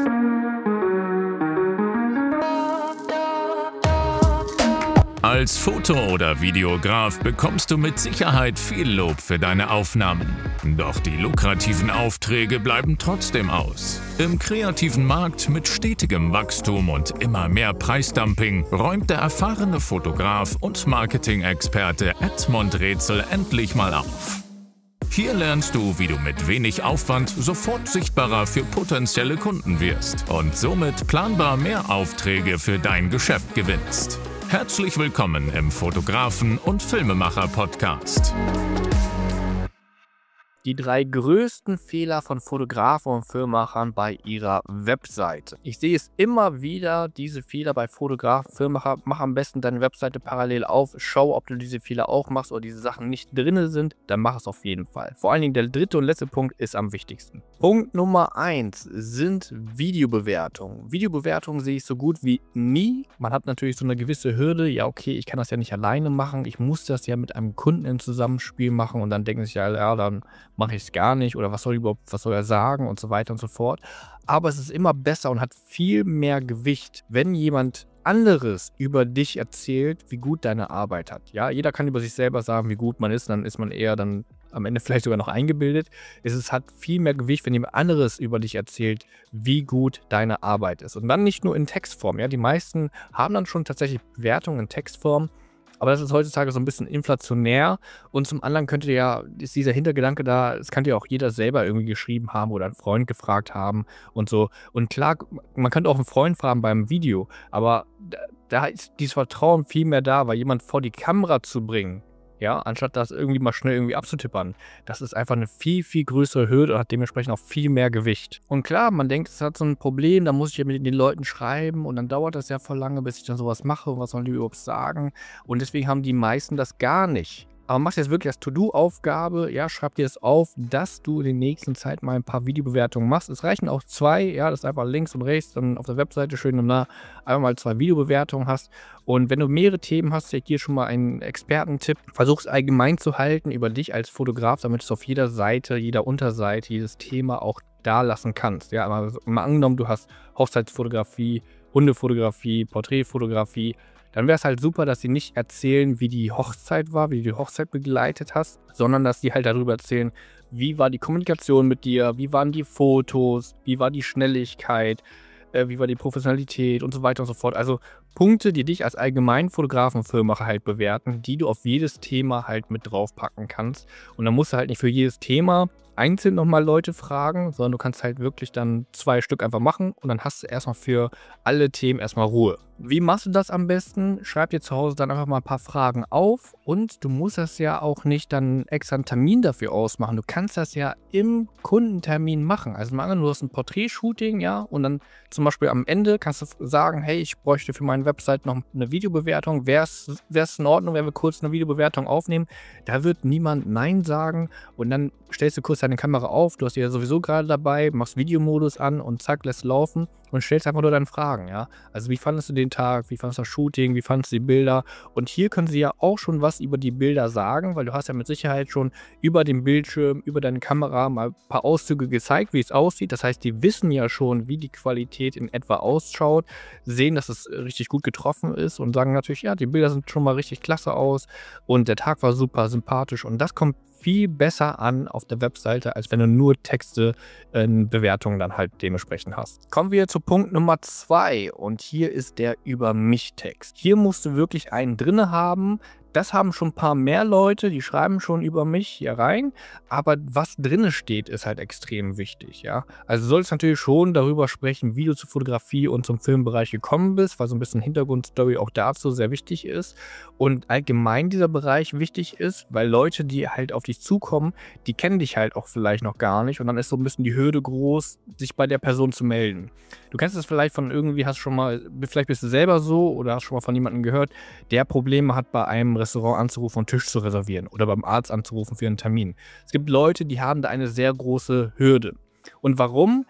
Als Foto- oder Videograf bekommst du mit Sicherheit viel Lob für deine Aufnahmen. Doch die lukrativen Aufträge bleiben trotzdem aus. Im kreativen Markt mit stetigem Wachstum und immer mehr Preisdumping räumt der erfahrene Fotograf und Marketing-Experte Edmund Rätsel endlich mal auf. Hier lernst du, wie du mit wenig Aufwand sofort sichtbarer für potenzielle Kunden wirst und somit planbar mehr Aufträge für dein Geschäft gewinnst. Herzlich willkommen im Fotografen- und Filmemacher-Podcast. Die 3 größten Fehler von Fotografen und Filmemachern bei ihrer Webseite. Ich sehe es immer wieder, diese Fehler bei Fotografen, Filmemacher. Mach am besten deine Webseite parallel auf, schau, ob du diese Fehler auch machst oder diese Sachen nicht drin sind, dann mach es auf jeden Fall. Vor allen Dingen der dritte und letzte Punkt ist am wichtigsten. Punkt Nummer 1 sind Videobewertungen. Videobewertungen sehe ich so gut wie nie. Man hat natürlich so eine gewisse Hürde, ja okay, ich kann das ja nicht alleine machen, ich muss das ja mit einem Kunden im Zusammenspiel machen und dann denken sich ja, dann mache ich es gar nicht oder was soll er sagen und so weiter und so fort. Aber es ist immer besser und hat viel mehr Gewicht, wenn jemand anderes über dich erzählt, wie gut deine Arbeit hat. Ja, jeder kann über sich selber sagen, wie gut man ist, dann ist man eher dann am Ende vielleicht sogar noch eingebildet. Es hat viel mehr Gewicht, wenn jemand anderes über dich erzählt, wie gut deine Arbeit ist. Und dann nicht nur in Textform. Ja, die meisten haben dann schon tatsächlich Bewertungen in Textform. Aber das ist heutzutage so ein bisschen inflationär und zum anderen ist dieser Hintergedanke da, das kann ja auch jeder selber irgendwie geschrieben haben oder einen Freund gefragt haben und so. Und klar, man könnte auch einen Freund fragen beim Video, aber da ist dieses Vertrauen viel mehr da, weil jemand vor die Kamera zu bringen, ja, anstatt das irgendwie mal schnell irgendwie abzutippern. Das ist einfach eine viel, viel größere Hürde und hat dementsprechend auch viel mehr Gewicht. Und klar, man denkt, es hat so ein Problem, da muss ich ja mit den Leuten schreiben und dann dauert das ja voll lange, bis ich dann sowas mache und was sollen die überhaupt sagen. Und deswegen haben die meisten das gar nicht. Aber mach jetzt wirklich als To-Do-Aufgabe, ja, schreib dir das auf, dass du in der nächsten Zeit mal ein paar Videobewertungen machst. Es reichen auch 2, ja, das ist einfach links und rechts, dann auf der Webseite schön und nah einfach mal 2 Videobewertungen hast. Und wenn du mehrere Themen hast, ich dir schon mal einen Expertentipp, versuch es allgemein zu halten über dich als Fotograf, damit du es auf jeder Seite, jeder Unterseite, jedes Thema auch da lassen kannst. Ja, aber mal angenommen, du hast Hochzeitsfotografie, Hundefotografie, Porträtfotografie, dann wäre es halt super, dass sie nicht erzählen, wie die Hochzeit war, wie du die Hochzeit begleitet hast, sondern dass sie halt darüber erzählen, wie war die Kommunikation mit dir, wie waren die Fotos, wie war die Schnelligkeit, wie war die Professionalität und so weiter und so fort. Also Punkte, die dich als Allgemeinfotografen und Filmemacher halt bewerten, die du auf jedes Thema halt mit draufpacken kannst. Und dann musst du halt nicht für jedes Thema einzeln nochmal Leute fragen, sondern du kannst halt wirklich dann 2 Stück einfach machen und dann hast du erstmal für alle Themen erstmal Ruhe. Wie machst du das am besten? Schreib dir zu Hause dann einfach mal ein paar Fragen auf und du musst das ja auch nicht dann extra einen Termin dafür ausmachen. Du kannst das ja im Kundentermin machen. Also mal an, du hast ein Porträtshooting, ja, und dann zum Beispiel am Ende kannst du sagen, hey, ich bräuchte für meine Website noch eine Videobewertung. Wäre es in Ordnung, wenn wir kurz eine Videobewertung aufnehmen? Da wird niemand Nein sagen und dann stellst du kurz deine Kamera auf, du hast die ja sowieso gerade dabei, machst Videomodus an und zack, lässt laufen und stellst einfach nur deine Fragen, ja. Also wie fandest du den Tag, wie fandest du das Shooting, wie fandest du die Bilder? Und hier können sie ja auch schon was über die Bilder sagen, weil du hast ja mit Sicherheit schon über den Bildschirm, über deine Kamera mal ein paar Auszüge gezeigt, wie es aussieht. Das heißt, die wissen ja schon, wie die Qualität in etwa ausschaut, sehen, dass es richtig gut getroffen ist und sagen natürlich, ja, die Bilder sind schon mal richtig klasse aus und der Tag war super sympathisch und das kommt viel besser an auf der Webseite, als wenn du nur Texte in Bewertungen dann halt dementsprechend hast. Kommen wir zu Punkt Nummer 2 und hier ist der Über-mich-Text. Hier musst du wirklich einen drinne haben. Das haben schon ein paar mehr Leute, die schreiben schon über mich hier rein, aber was drinne steht, ist halt extrem wichtig, ja. Also du solltest natürlich schon darüber sprechen, wie du zur Fotografie und zum Filmbereich gekommen bist, weil so ein bisschen Hintergrundstory auch dazu sehr wichtig ist und allgemein dieser Bereich wichtig ist, weil Leute, die halt auf dich zukommen, die kennen dich halt auch vielleicht noch gar nicht und dann ist so ein bisschen die Hürde groß, sich bei der Person zu melden. Du kennst es vielleicht von irgendwie, vielleicht bist du selber so oder hast schon mal von jemandem gehört, der Probleme hat, bei einem Restaurant anzurufen und Tisch zu reservieren oder beim Arzt anzurufen für einen Termin. Es gibt Leute, die haben da eine sehr große Hürde. Und warum?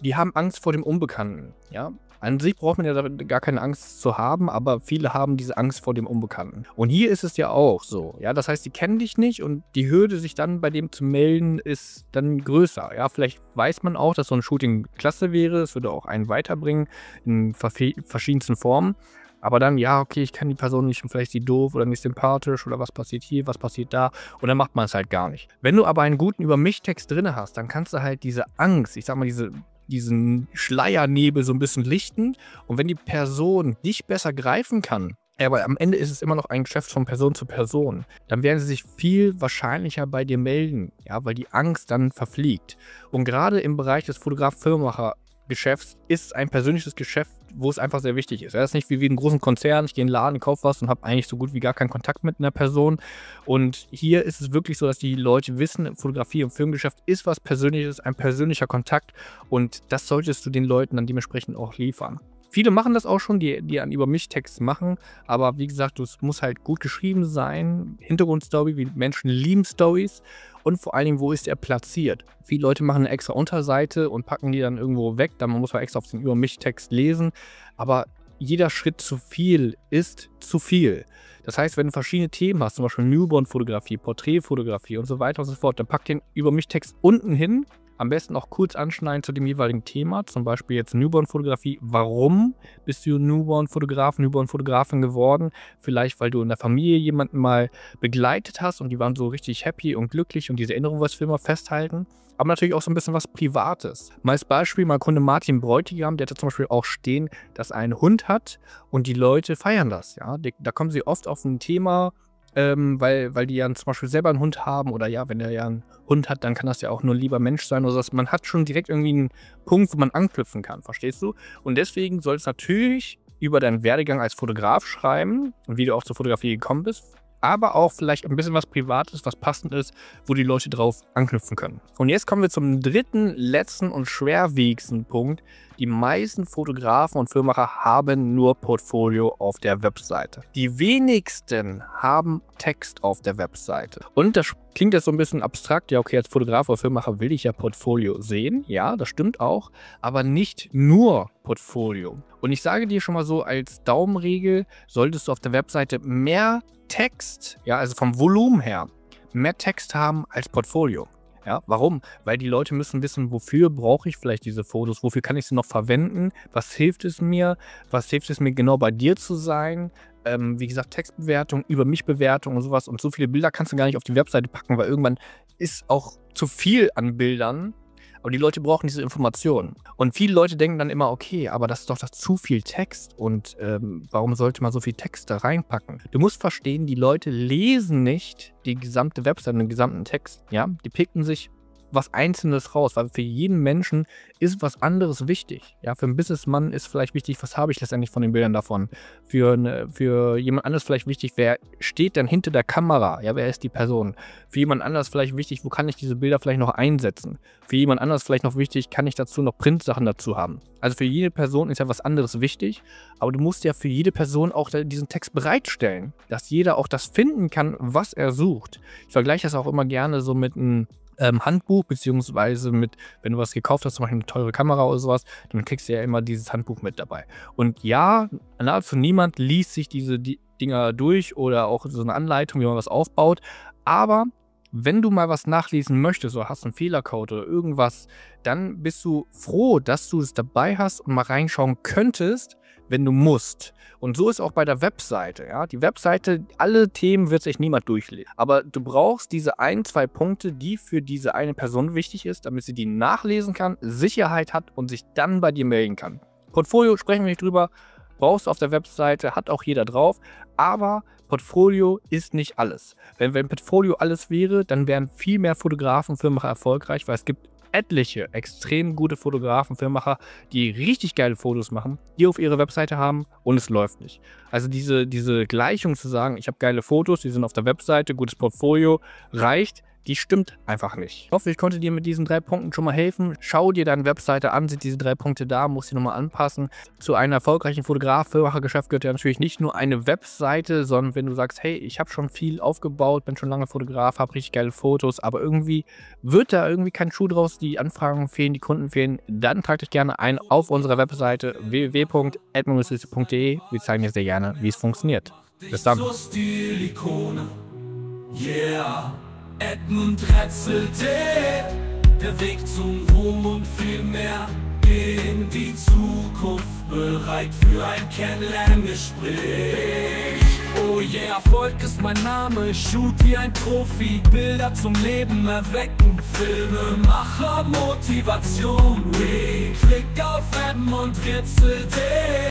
die haben Angst vor dem Unbekannten, ja. An sich braucht man ja gar keine Angst zu haben, aber viele haben diese Angst vor dem Unbekannten. Und hier ist es ja auch so, ja. Das heißt, die kennen dich nicht und die Hürde, sich dann bei dem zu melden, ist dann größer, ja. Vielleicht weiß man auch, dass so ein Shooting klasse wäre, es würde auch einen weiterbringen in verschiedensten Formen. Aber dann, ja, okay, ich kenne die Person nicht und vielleicht ist sie doof oder nicht sympathisch oder was passiert hier, was passiert da und dann macht man es halt gar nicht. Wenn du aber einen guten Über-mich-Text drin hast, dann kannst du halt diese Angst, ich sag mal, diesen Schleiernebel so ein bisschen lichten und wenn die Person dich besser greifen kann, aber am Ende ist es immer noch ein Geschäft von Person zu Person, dann werden sie sich viel wahrscheinlicher bei dir melden, ja, weil die Angst dann verfliegt. Und gerade im Bereich des Fotograf-Filmemacher-Geschäfts ist ein persönliches Geschäft, wo es einfach sehr wichtig ist. Das ist nicht wie in einem großen Konzern, ich gehe in den Laden, kaufe was und habe eigentlich so gut wie gar keinen Kontakt mit einer Person. Und hier ist es wirklich so, dass die Leute wissen, Fotografie- und Filmgeschäft ist was Persönliches, ein persönlicher Kontakt und das solltest du den Leuten dann dementsprechend auch liefern. Viele machen das auch schon, die an Über-mich-Text machen, aber wie gesagt, es muss halt gut geschrieben sein, Hintergrundstory, wie Menschen lieben Stories und vor allen Dingen, wo ist er platziert. Viele Leute machen eine extra Unterseite und packen die dann irgendwo weg, dann muss man extra auf den Über-mich-Text lesen, aber jeder Schritt zu viel ist zu viel. Das heißt, wenn du verschiedene Themen hast, zum Beispiel Newborn-Fotografie, Porträtfotografie und so weiter und so fort, dann pack den Über-mich-Text unten hin. Am besten auch kurz anschneiden zu dem jeweiligen Thema, zum Beispiel jetzt Newborn-Fotografie. Warum bist du Newborn-Fotograf, Newborn-Fotografin geworden? Vielleicht, weil du in der Familie jemanden mal begleitet hast und die waren so richtig happy und glücklich und diese Erinnerung was für immer festhalten. Aber natürlich auch so ein bisschen was Privates. Mal als Beispiel, mein Kunde Martin Bräutigam, der hat zum Beispiel auch stehen, dass er einen Hund hat und die Leute feiern das. Ja? Da kommen sie oft auf ein Thema, weil die ja zum Beispiel selber einen Hund haben oder ja, wenn der ja einen Hund hat, dann kann das ja auch nur ein lieber Mensch sein oder so. Man hat schon direkt irgendwie einen Punkt, wo man anknüpfen kann, verstehst du? Und deswegen soll es natürlich über deinen Werdegang als Fotograf schreiben und wie du auch zur Fotografie gekommen bist, aber auch vielleicht ein bisschen was Privates, was passend ist, wo die Leute drauf anknüpfen können. Und jetzt kommen wir zum dritten, letzten und schwerwiegendsten Punkt. Die meisten Fotografen und Filmemacher haben nur Portfolio auf der Webseite. Die wenigsten haben Text auf der Webseite. Und das klingt jetzt so ein bisschen abstrakt. Ja, okay, als Fotograf oder Filmemacher will ich ja Portfolio sehen. Ja, das stimmt auch. Aber nicht nur Portfolio. Und ich sage dir schon mal so, als Daumenregel solltest du auf der Webseite mehr Text, ja, also vom Volumen her, mehr Text haben als Portfolio. Ja, warum? Weil die Leute müssen wissen, wofür brauche ich vielleicht diese Fotos, wofür kann ich sie noch verwenden, was hilft es mir genau bei dir zu sein, wie gesagt, Textbewertung, Über-mich-Bewertung und sowas und so viele Bilder kannst du gar nicht auf die Webseite packen, weil irgendwann ist auch zu viel an Bildern. Aber die Leute brauchen diese Informationen. Und viele Leute denken dann immer, okay, aber das ist doch zu viel Text und warum sollte man so viel Text da reinpacken? Du musst verstehen, die Leute lesen nicht die gesamte Webseite, den gesamten Text. Ja? Die picken sich was Einzelnes raus, weil für jeden Menschen ist was anderes wichtig. Ja, für einen Businessmann ist vielleicht wichtig, was habe ich letztendlich von den Bildern davon. Für jemand anderes vielleicht wichtig, wer steht dann hinter der Kamera? Ja, wer ist die Person? Für jemand anderes vielleicht wichtig, wo kann ich diese Bilder vielleicht noch einsetzen? Für jemand anderes vielleicht noch wichtig, kann ich dazu noch Printsachen dazu haben? Also für jede Person ist ja was anderes wichtig, aber du musst ja für jede Person auch diesen Text bereitstellen, dass jeder auch das finden kann, was er sucht. Ich vergleiche das auch immer gerne so mit einem Handbuch, beziehungsweise mit, wenn du was gekauft hast, zum Beispiel eine teure Kamera oder sowas, dann kriegst du ja immer dieses Handbuch mit dabei. Und ja, nahezu niemand liest sich diese Dinger durch oder auch so eine Anleitung, wie man was aufbaut, aber wenn du mal was nachlesen möchtest oder hast einen Fehlercode oder irgendwas, dann bist du froh, dass du es dabei hast und mal reinschauen könntest, wenn du musst. Und so ist auch bei der Webseite. Ja? Die Webseite, alle Themen wird sich niemand durchlesen. Aber du brauchst diese 1-2 Punkte, die für diese eine Person wichtig ist, damit sie die nachlesen kann, Sicherheit hat und sich dann bei dir melden kann. Portfolio, sprechen wir nicht drüber, brauchst du auf der Webseite, hat auch jeder drauf, aber Portfolio ist nicht alles. Wenn Portfolio alles wäre, dann wären viel mehr Fotografen, Filmemacher erfolgreich, weil es gibt etliche extrem gute Fotografen, Filmemacher, die richtig geile Fotos machen, die auf ihrer Webseite haben und es läuft nicht. Also diese Gleichung zu sagen, ich habe geile Fotos, die sind auf der Webseite, gutes Portfolio, reicht die stimmt einfach nicht. Ich hoffe, ich konnte dir mit diesen 3 Punkten schon mal helfen. Schau dir deine Webseite an, sind diese 3 Punkte da, musst sie nochmal anpassen. Zu einem erfolgreichen Fotograf-Filmemacher-Geschäft gehört ja natürlich nicht nur eine Webseite, sondern wenn du sagst, hey, ich habe schon viel aufgebaut, bin schon lange Fotograf, habe richtig geile Fotos, aber irgendwie wird da irgendwie kein Schuh draus, die Anfragen fehlen, die Kunden fehlen, dann trag dich gerne ein auf unserer Webseite www.edmunduslisted.de. Wir zeigen dir sehr gerne, wie es funktioniert. Bis dann. Yeah, Edmund Retzelte, der Weg zum Ruhm und viel mehr in die Zukunft, bereit für ein Kennenlerngespräch. Oh yeah, Erfolg ist mein Name, ich shoot wie ein Profi, Bilder zum Leben erwecken, Filmemacher, Motivation, klick auf Edmund Retzelte.